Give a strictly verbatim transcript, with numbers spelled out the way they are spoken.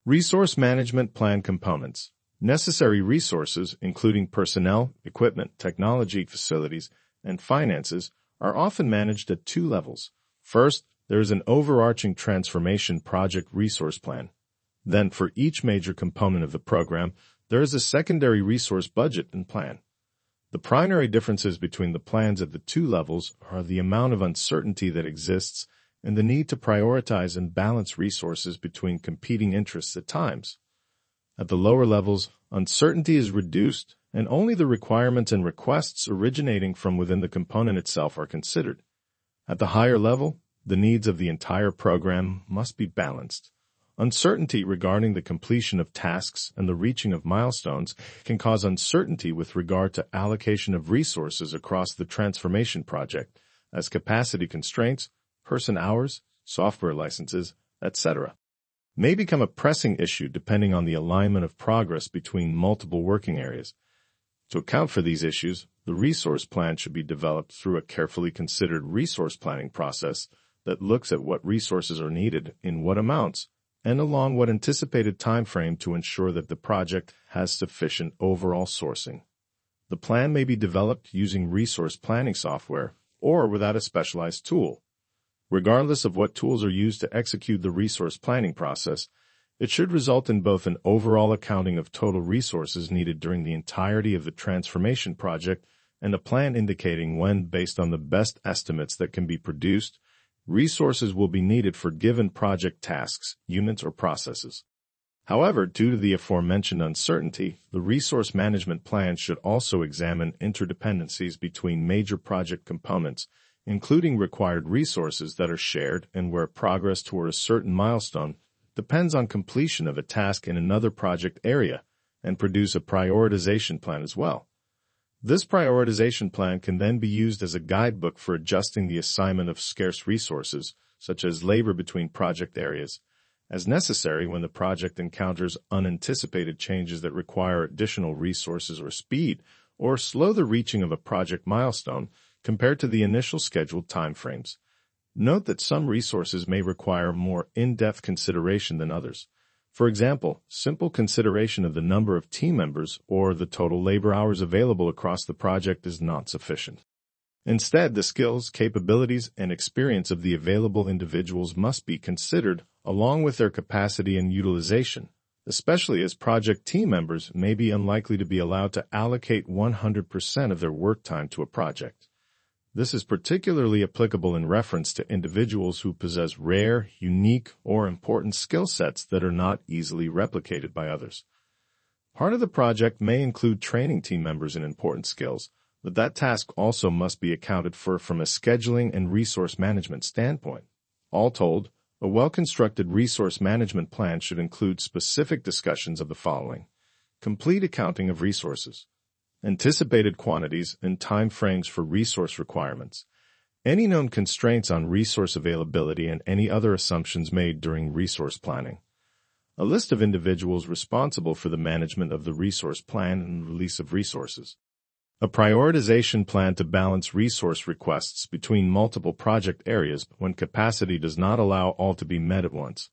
Resource Management Plan components. Necessary resources, including personnel, equipment, technology, facilities, and finances, are often managed at two levels. First, there is an overarching transformation project resource plan. Then, for each major component of the program, there is a secondary resource budget and plan. The primary differences between the plans at the two levels are the amount of uncertainty that exists and the need to prioritize and balance resources between competing interests at times. At the lower levels, uncertainty is reduced, and only the requirements and requests originating from within the component itself are considered. At the higher level, the needs of the entire program must be balanced. Uncertainty regarding the completion of tasks and the reaching of milestones can cause uncertainty with regard to allocation of resources across the transformation project, as capacity constraints, person hours, software licenses, et cetera may become a pressing issue depending on the alignment of progress between multiple working areas. To account for these issues, the resource plan should be developed through a carefully considered resource planning process that looks at what resources are needed in what amounts and along what anticipated time frame to ensure that the project has sufficient overall sourcing. The plan may be developed using resource planning software or without a specialized tool. Regardless of what tools are used to execute the resource planning process, it should result in both an overall accounting of total resources needed during the entirety of the transformation project and a plan indicating when, based on the best estimates that can be produced, resources will be needed for given project tasks, units, or processes. However, due to the aforementioned uncertainty, the resource management plan should also examine interdependencies between major project components, including required resources that are shared and where progress toward a certain milestone depends on completion of a task in another project area, and produce a prioritization plan as well. This prioritization plan can then be used as a guidebook for adjusting the assignment of scarce resources, such as labor between project areas, as necessary when the project encounters unanticipated changes that require additional resources or speed, or slow the reaching of a project milestone compared to the initial scheduled timeframes. Note that some resources may require more in-depth consideration than others. For example, simple consideration of the number of team members or the total labor hours available across the project is not sufficient. Instead, the skills, capabilities, and experience of the available individuals must be considered, along with their capacity and utilization, especially as project team members may be unlikely to be allowed to allocate one hundred percent of their work time to a project. This is particularly applicable in reference to individuals who possess rare, unique, or important skill sets that are not easily replicated by others. Part of the project may include training team members in important skills, but that task also must be accounted for from a scheduling and resource management standpoint. All told, a well-constructed resource management plan should include specific discussions of the following: complete accounting of resources, anticipated quantities and time frames for resource requirements, any known constraints on resource availability, and any other assumptions made during resource planning. A list of individuals responsible for the management of the resource plan and release of resources. A prioritization plan to balance resource requests between multiple project areas when capacity does not allow all to be met at once.